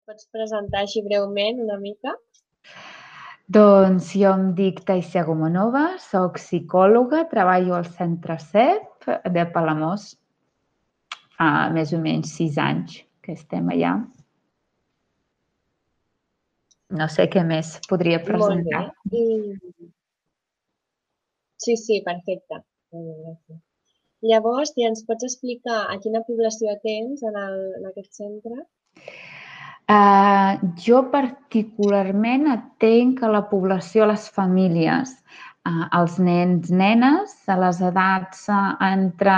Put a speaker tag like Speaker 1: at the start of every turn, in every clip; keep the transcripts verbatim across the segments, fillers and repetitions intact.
Speaker 1: Pots presentar així breument una mica?
Speaker 2: Doncs jo em dic Taisia Gomonova, soc psicòloga, treballo al Centre C E P de Palamós. Fa més o menys sis anys que estem allà. No sé què més podria presentar.
Speaker 1: Molt bé. I... Sí, sí, perfecte. Llavors, ja ens pots explicar a quina població tens en, el, en aquest centre?
Speaker 2: Uh, jo particularment atenc a la població, a les famílies, uh, als nens, nenes, a les edats uh, entre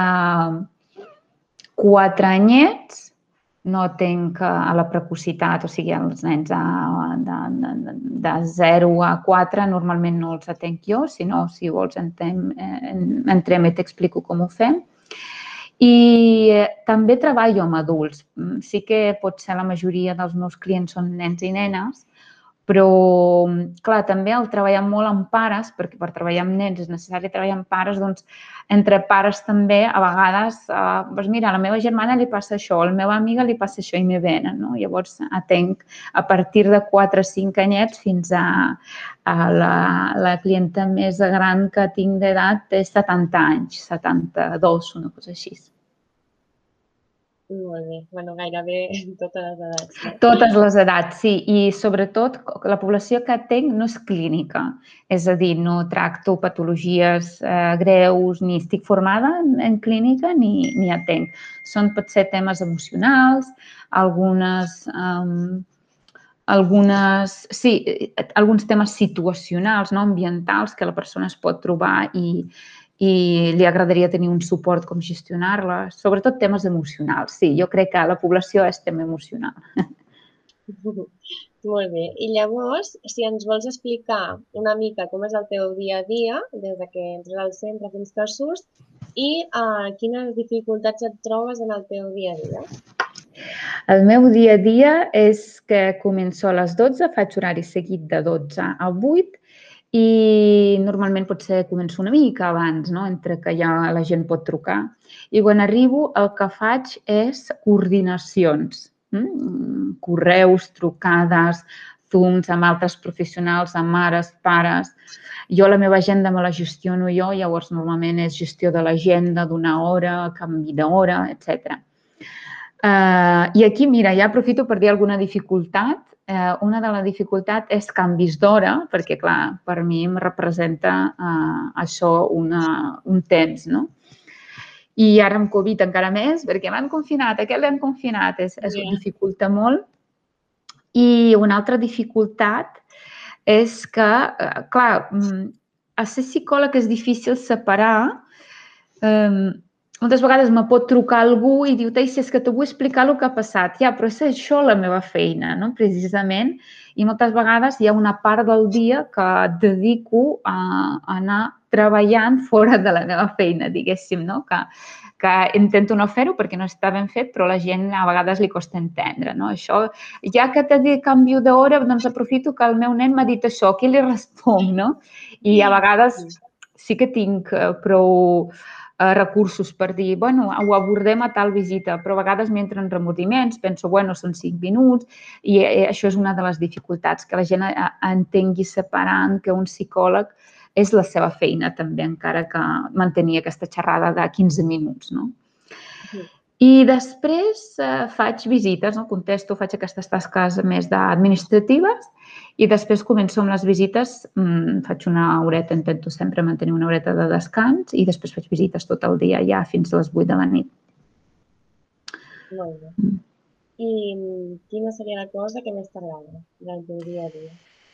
Speaker 2: quatre anyets, no atenc a la precocitat, o sigui, els nens de, de, de zero a quatre normalment no els atenc jo, sinó si vols entrem, entrem i t'explico com ho fem. I també treballo amb adults. Sí que potser la majoria dels meus clients són nens i nenes, però, clar, també el treballar molt amb pares, perquè per treballar amb nens és necessari treballar amb pares, doncs entre pares també a vegades, eh, doncs mira, a la meva germana li passa això, a la meva amiga li passa això i me venen, no? Llavors atenc a partir de quatre o cinc anyets fins a, a la, la clienta més gran que tinc d'edat té setanta anys, setanta-dos, una cosa així.
Speaker 1: Molt bé. Bueno, gairebé totes les edats. No?
Speaker 2: Totes les edats, sí. I sobretot la població que atenc no és clínica. És a dir, no tracto patologies eh, greus, ni estic formada en, en clínica, ni, ni atenc. Són potser temes emocionals, algunes... Um, algunes, sí, alguns temes situacionals, no? Ambientals, que la persona es pot trobar i, i li agradaria tenir un suport com gestionar-les, sobretot temes emocionals. Sí, jo crec que la població és tema emocional.
Speaker 1: Molt bé. I llavors, si ens vols explicar una mica com és el teu dia a dia, des que entres al centre fins que surts, i uh, quines dificultats et trobes en el teu dia a dia?
Speaker 2: El meu dia a dia és que començo a les dotze, faig horari seguit de dotze a vuit, i normalment potser començo una mica abans, no? Entre que ja la gent pot trucar. I quan arribo el que faig és coordinacions, mm? correus, trucades, zooms amb altres professionals, amb mares, pares. Jo la meva agenda me la gestiono jo, llavors normalment és gestió de l'agenda, d'una hora, canvi d'hora, etcètera. Uh, I aquí, mira, ja aprofito per dir alguna dificultat. Uh, una de les dificultats és canvis d'hora, perquè, clar, per mi em representa uh, això una, un temps, no? I ara amb Covid encara més, perquè m'han confinat, aquest l'han confinat, es, es yeah. dificulta molt. I una altra dificultat és que, uh, clar, a ser psicòleg és difícil separar. Um, moltes vegades me pot trucar algú i diu, Taisia, és que te vull explicar el que ha passat. Ja, però és això la meva feina, no? Precisament. I moltes vegades hi ha una part del dia que dedico a anar treballant fora de la meva feina, diguéssim, no? Que, que intento no fer-ho perquè no està ben fet, però la gent a vegades li costa entendre, no? Això, ja que t'he dit canvi d'hora, doncs aprofito que el meu nen m'ha dit això, qui li responc, no? I a vegades sí que tinc prou recursos per dir, bueno, ho abordem a tal visita, però a vegades m'entren remordiments, penso, bueno, són cinc minuts, i això és una de les dificultats, que la gent entengui separant que un psicòleg és la seva feina també, encara que mantenir aquesta xerrada de quinze minuts, no? I després eh, faig visites, no? Contesto, faig aquestes tasques més administratives i després començo amb les visites, mmm, faig una horeta, intento sempre mantenir una horeta de descans i després faig visites tot el dia ja fins a les vuit de la nit.
Speaker 1: Molt bé. Mm. I quina seria la cosa que més t'agrada del teu dia a dia?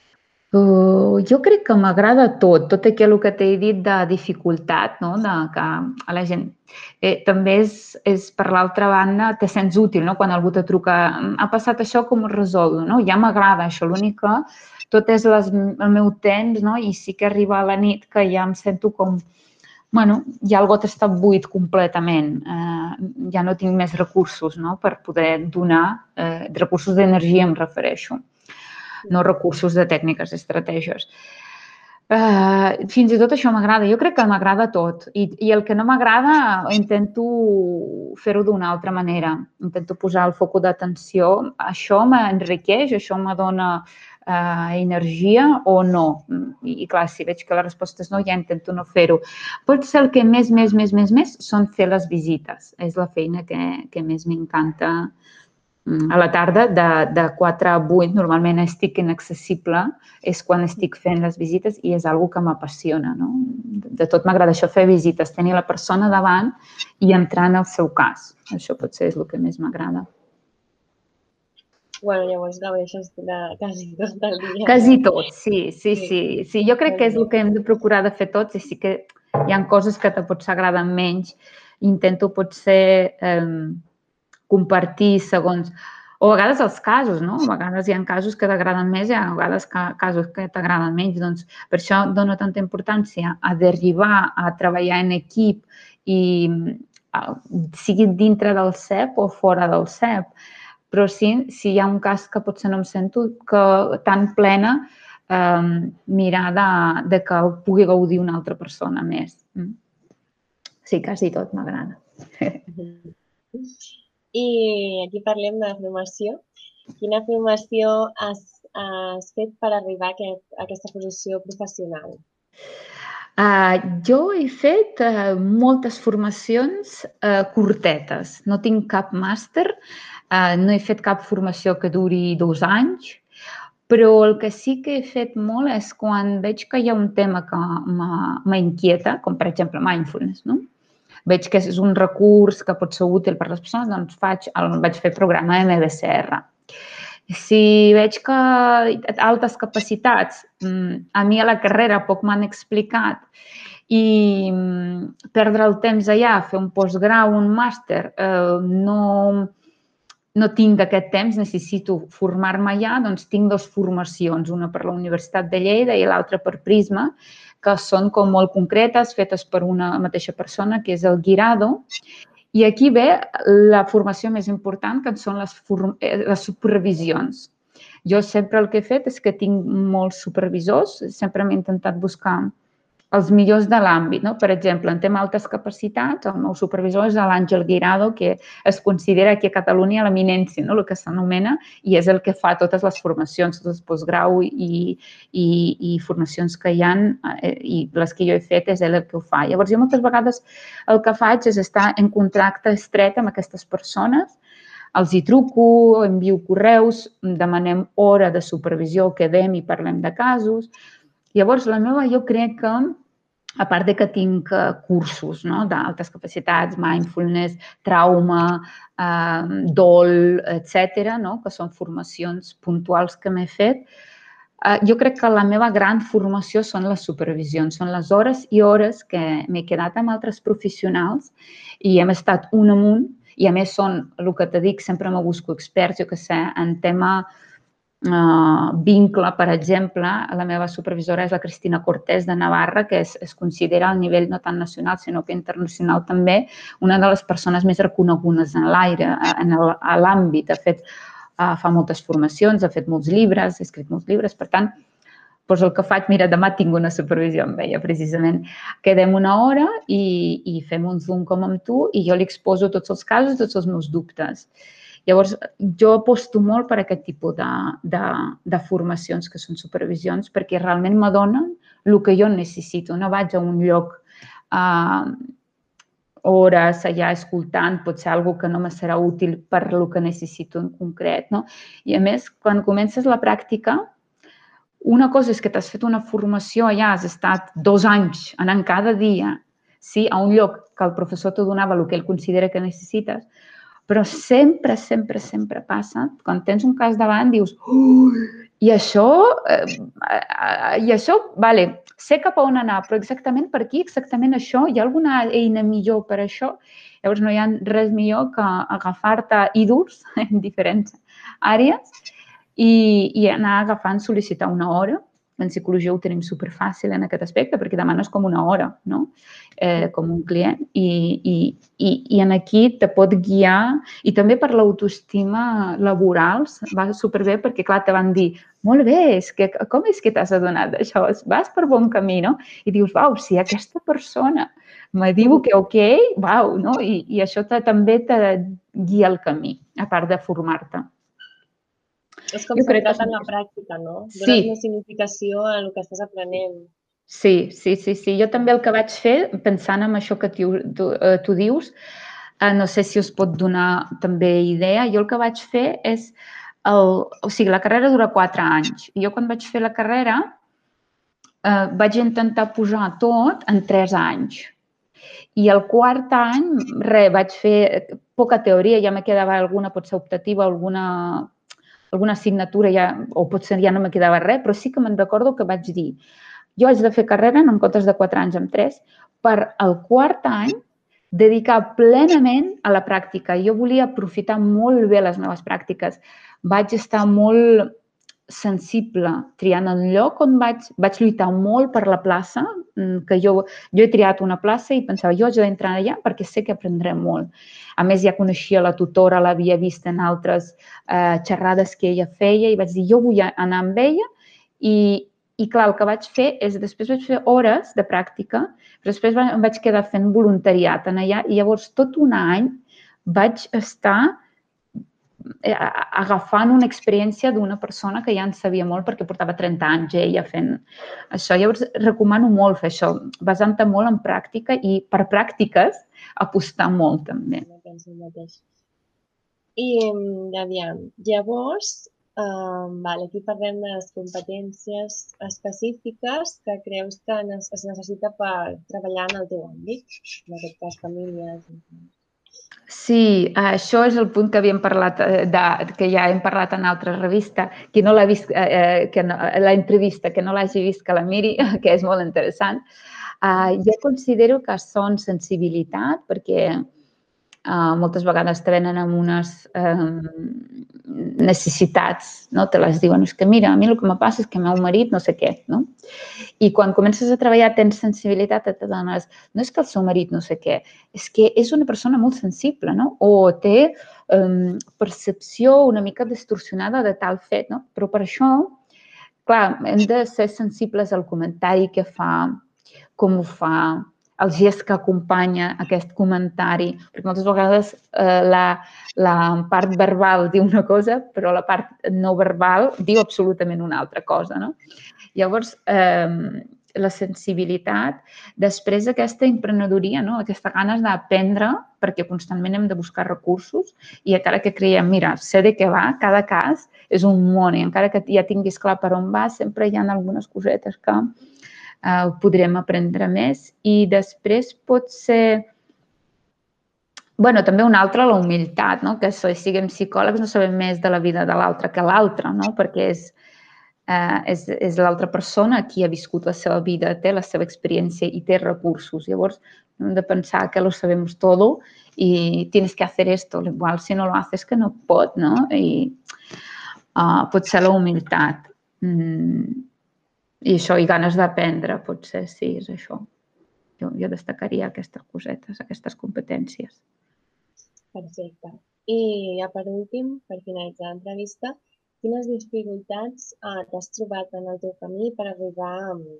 Speaker 2: Uh, jo crec que m'agrada tot, tot aquell que t'he dit de dificultat, no? De que a la gent... Eh, també és, és, per l'altra banda, te sents útil, no? Quan algú te truca, ha passat això, com ho resolgo, no? Ja m'agrada això, l'únic que tot és les, el meu temps, no? I sí que arriba a la nit que ja em sento com... Bueno, ja el got està buit completament, eh, ja no tinc més recursos, no? Per poder donar, eh, recursos d'energia em refereixo. No recursos de tècniques, estratègies. Uh, fins i tot això m'agrada. Jo crec que m'agrada tot. I, i el que no m'agrada intento fer-ho d'una altra manera. Intento posar el focus d'atenció. Això m'enriqueix, això me dona uh, energia o no. I, I clar, si veig que la resposta és no, ja intento no fer-ho. Potser el que més, més, més, més, més són fer les visites. És la feina que, que més m'encanta. A la tarda, de, de quatre a vuit, normalment estic inaccessible, és quan estic fent les visites i és una que m'apassiona. No? De tot m'agrada això, fer visites, tenir la persona davant i entrar en el seu cas. Això potser és el que més m'agrada.
Speaker 1: Bueno, llavors gaudeixes de quasi tot el dia.
Speaker 2: Quasi tot, sí, sí, sí. sí. Jo crec que és el que hem de procurar de fer tots i sí que hi ha coses que te potser agraden menys. Intento potser... Eh, compartir segons... O a vegades els casos, no? A vegades hi ha casos que t'agraden més i a vegades casos que t'agraden menys. Doncs per això dono tanta importància a d'arribar a treballar en equip i sigui dintre del C E P o fora del C E P. Però sí, si hi ha un cas que potser no em sento que tan plena, eh, mirar de, de que el pugui gaudir una altra persona més. Sí, quasi tot m'agrada.
Speaker 1: I aquí parlem de formació. Quina formació has, has fet per arribar a, aquest, a aquesta posició professional?
Speaker 2: Uh, jo he fet uh, moltes formacions uh, curtetes. No tinc cap màster, uh, no he fet cap formació que duri dos anys, però el que sí que he fet molt és quan veig que hi ha un tema que m'inquieta, com per exemple mindfulness, no? Veig que és un recurs que pot ser útil per a les persones, doncs faig, vaig fer programa M B C R. Si veig que altes capacitats, a mi a la carrera poc m'han explicat i perdre el temps allà, fer un postgrau, un màster, no, no tinc aquest temps, necessito formar-me allà, doncs tinc dues formacions, una per la Universitat de Lleida i l'altra per Prisma, que són com molt concretes, fetes per una mateixa persona, que és el Guirado. I aquí ve la formació més important, que són les, les supervisions. Jo sempre el que he fet és que tinc molts supervisors, sempre m'he intentat buscar els millors de l'àmbit. No? Per exemple, en tema altes capacitats, el meu supervisor és l'Àngel Guirado, que es considera aquí a Catalunya l'eminència, no? El que s'anomena, i és el que fa totes les formacions, tot el postgrau i, i, i formacions que hi ha, i les que jo he fet és ell el que ho fa. Llavors, jo moltes vegades el que faig és estar en contracte estret amb aquestes persones, els hi truco, envio correus, demanem hora de supervisió, quedem i parlem de casos. Llavors, la meva, jo crec que, a part de que tinc cursos no? d'altes capacitats, mindfulness, trauma, eh, dol, etcètera, no? que són formacions puntuals que m'he fet, eh, jo crec que la meva gran formació són les supervisions, són les hores i hores que m'he quedat amb altres professionals i hem estat un amunt, i a més són, el que te dic, sempre me busco experts, jo que sé, en tema Uh, vincle, per exemple, la meva supervisora és la Cristina Cortés de Navarra, que es, es considera a nivell no tant nacional, sinó que internacional també, una de les persones més reconegudes en l'aire, en l'àmbit. Ha fet, uh, fa moltes formacions, ha fet molts llibres, ha escrit molts llibres, per tant, doncs el que faig, mira, demà tinc una supervisió amb ella, precisament. Quedem una hora i, i fem un Zoom com amb tu i jo li exposo tots els casos, tots els meus dubtes. Llavors, jo aposto molt per aquest tipus de, de, de formacions que són supervisions perquè realment m'adonen el que jo necessito. No vaig a un lloc uh, hores allà escoltant, pot ser alguna que no me serà útil per el que necessito en concret. No? I a més, quan comences la pràctica, una cosa és que t'has fet una formació allà, has estat dos anys anant cada dia sí, a un lloc que el professor t'ho donava el que ell considera que necessites, però sempre, sempre, sempre passa, quan tens un cas davant, dius, ui, i això, eh, i això, vale, sé cap a on anar, però exactament per aquí, exactament això, hi ha alguna eina millor per això? Llavors no hi ha res millor que agafar-te ídols en diferents àrees i, i anar agafant, sol·licitar una hora, en psicologia ho tenim superfàcil en aquest aspecte perquè demanes com una hora, no? Eh, com un client i, i, i, i en aquí te pot guiar i també per l'autoestima laborals va superbé perquè clar, te van dir molt bé, és que, com és que t'has adonat d'això? Vas per bon camí, no? I dius, uau, si aquesta persona me diu que ok, uau, no? I, i això te, també te guia el camí, a part de formar-te.
Speaker 1: És com centrat en la pràctica, no? Dones més significació a el que estàs aprenent.
Speaker 2: Sí, sí, sí, sí. Jo també el que vaig fer, pensant en això que tu, tu, tu dius, no sé si us pot donar també idea, jo el que vaig fer és, el, o sigui, la carrera dura quatre anys. Jo quan vaig fer la carrera eh, vaig intentar posar tot en tres anys. I el quart any, res, vaig fer poca teoria, ja me quedava alguna, pot ser optativa, alguna, alguna assignatura, ja, o potser ja no me quedava res, però sí que me'n recordo que vaig dir jo haig de fer carrera, no en comptes de quatre anys, en tres, per al quart any dedicar plenament a la pràctica. Jo volia aprofitar molt bé les meves pràctiques. Vaig estar molt sensible triant el lloc on vaig, vaig lluitar molt per la plaça, que jo, jo he triat una plaça i pensava jo haig d'entrar allà perquè sé que aprendré molt. A més, ja coneixia la tutora, l'havia vist en altres eh, xerrades que ella feia i vaig dir jo vull anar amb ella i I clar, el que vaig fer és, després vaig fer hores de pràctica, però després em vaig quedar fent voluntariat en allà i llavors tot un any vaig estar agafant una experiència d'una persona que ja en sabia molt perquè portava trenta anys ella fent això. Llavors recomano molt fer això, basant-te molt en pràctica i per pràctiques apostar molt també.
Speaker 1: I, aviam, llavors, Um, vale, aquí parlem de les competències específiques que creus que es necessita per treballar en el teu àmbit, en aquest cas famílies.
Speaker 2: Sí, això és el punt que havíem parlat, de, que ja hem parlat en altres revistes, qui no l'ha vist, eh, que no, l'entrevista, que no l'hagi vist que la miri, que és molt interessant. Uh, jo considero que són sensibilitat perquè Uh, moltes vegades te venen amb unes uh, necessitats, no? Te les diuen, és que mira, a mi el que me passa és que el meu marit no sé què, no? I quan comences a treballar tens sensibilitat, et dones, no és que el seu marit no sé què, és que és una persona molt sensible, no? O té um, percepció una mica distorsionada de tal fet, no? Però per això, clar, hem de ser sensibles al comentari que fa, com ho fa, el gest que acompanya aquest comentari, perquè moltes vegades eh, la, la part verbal diu una cosa, però la part no verbal diu absolutament una altra cosa, no? Llavors, eh, la sensibilitat, després aquesta emprenedoria, no? Aquesta ganes d'aprendre, perquè constantment hem de buscar recursos i encara que creiem, mira, sé de què va, cada cas és un món i encara que ja tinguis clar per on va, sempre hi ha algunes cosetes que Uh, podrem aprendre més i després pot ser, bueno, també una altra, la humilitat, no? Que si siguem psicòlegs no sabem més de la vida de l'altre que l'altre, no? Perquè és, uh, és, és l'altra persona qui ha viscut la seva vida, té la seva experiència i té recursos. Llavors, hem de pensar que lo sabemos todo i tienes que hacer esto. Igual si no lo haces que no pot, no? I uh, pot ser la humilitat. Mm. I això, i ganes d'aprendre, potser, sí, és això. Jo, jo destacaria aquestes cosetes, aquestes competències.
Speaker 1: Perfecte. I ja per últim, per finalitzar l'entrevista, quines dificultats eh, t'has trobat en el teu camí per arribar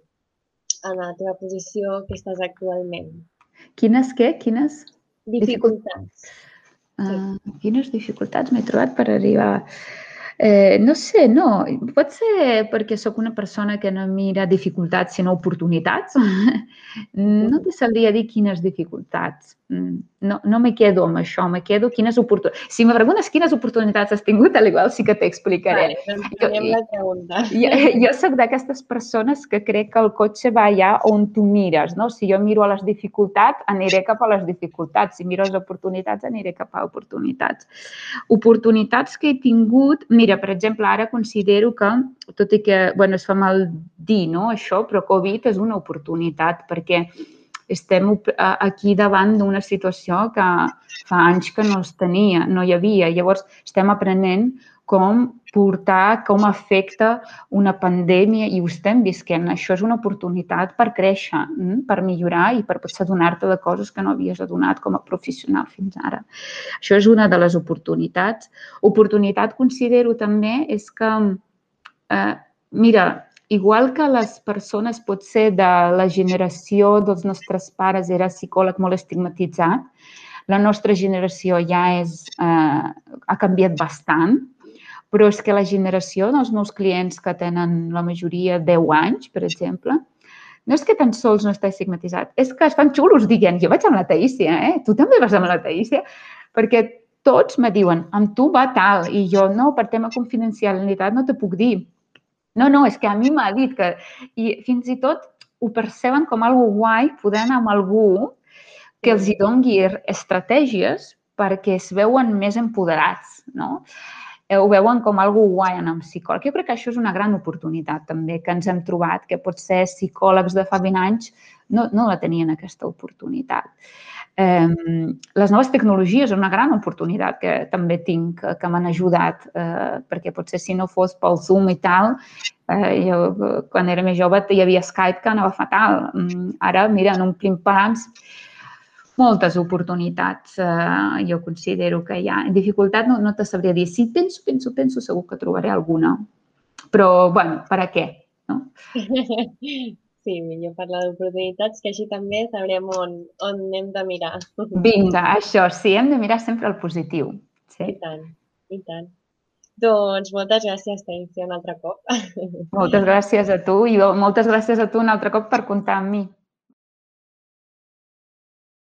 Speaker 1: a la teva posició que estàs actualment?
Speaker 2: Quines què? Quines?
Speaker 1: Dificultats.
Speaker 2: Uh, quines dificultats m'he trobat per arribar? Eh, no sé, no. Pot ser perquè sóc una persona que no mira dificultats sinó oportunitats. No te sabria dir quines dificultats. No, no me quedo amb això, me quedo quines oportunitats. Si me preguntes quines oportunitats has tingut, al igual sí que t'explicaré.
Speaker 1: Vale, doncs tenim la pregunta.
Speaker 2: Jo, jo soc d'aquestes persones que crec que el cotxe va allà on tu mires, no? Si jo miro a les dificultats, aniré cap a les dificultats. Si miro a les oportunitats, aniré cap a oportunitats. Oportunitats que he tingut, mira, per exemple, ara considero que, tot i que, bueno, es fa mal dir, no, això, però Covid és una oportunitat perquè estem aquí davant d'una situació que fa anys que no es tenia, no hi havia. Llavors, estem aprenent com portar, com afecta una pandèmia i ho estem visquent. Això és una oportunitat per créixer, per millorar i per potser adonar-te de coses que no havies adonat com a professional fins ara. Això és una de les oportunitats. Oportunitat, considero també, és que, eh, mira, igual que les persones, potser de la generació dels nostres pares era psicòleg molt estigmatitzat, la nostra generació ja és, eh, ha canviat bastant, però és que la generació dels meus clients que tenen la majoria deu anys, per exemple, no és que tan sols no està estigmatitzat, és que es fan xulos dient, jo vaig amb la Taísia, eh? Tu també vas amb la Taísia? Perquè tots me diuen, amb tu va tal, i jo, no, per tema confidencialitat no te puc dir. No, no, és que a mi m'ha dit que... I fins i tot ho perceben com algo guai poder anar amb algú que els hi doni estratègies perquè es veuen més empoderats, no? Ho veuen com algo guai anar amb psicòleg. Jo crec que això és una gran oportunitat també que ens hem trobat, que potser psicòlegs de fa vint anys no, no la tenien aquesta oportunitat. Eh, les noves tecnologies són una gran oportunitat que també tinc, que m'han ajudat, eh, perquè potser si no fos pel Zoom i tal, eh, jo quan era més jove hi havia Skype que anava fatal. Ara, mira, en un plim-pams, moltes oportunitats, eh, jo considero que hi ha. Dificultat no, no te sabria dir. Si penso, penso, penso, segur que trobaré alguna. Però, bueno, per a què? No?
Speaker 1: Sí, millor parlar d'oportunitats, que així també sabrem on, on hem de mirar.
Speaker 2: Vinga, això, sí, hem de mirar sempre el positiu. Sí.
Speaker 1: I tant, i tant. Doncs moltes gràcies, Taísia, un altre cop.
Speaker 2: Moltes gràcies a tu i moltes gràcies a tu un altre cop per comptar amb mi.